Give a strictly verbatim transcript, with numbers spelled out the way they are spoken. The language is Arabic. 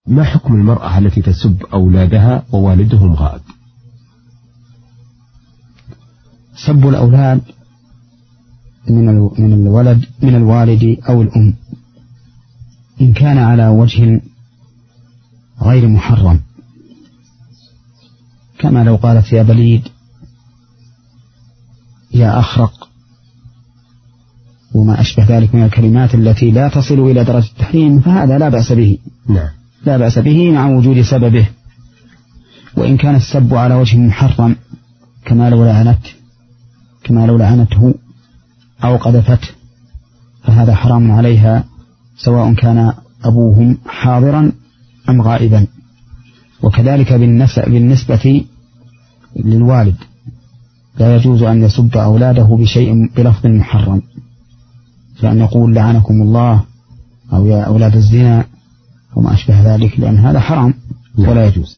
ما حكم المرأة التي تسب أولادها ووالدهم غائب؟ سب الأولاد من من الولد من الوالد أو الأم إن كان على وجه غير محرم، كما لو قالت يا بليد، يا أخرق، وما أشبه ذلك من الكلمات التي لا تصل إلى درجة التحريم، فهذا لا بأس به. نعم. لا بأس به مع وجود سببه. وإن كان السب على وجه محرم كما لو لعنت كما لو لعنته أو قذفته، فهذا حرام عليها سواء كان أبوهم حاضرا أم غائبا. وكذلك بالنسبة للوالد لا يجوز أن يسب أولاده بشيء بلفظ محرم، فأن يقول لعنكم الله أو يا أولاد الزنا وما أشبه ذلك، لأن هذا حرام ولا يجوز.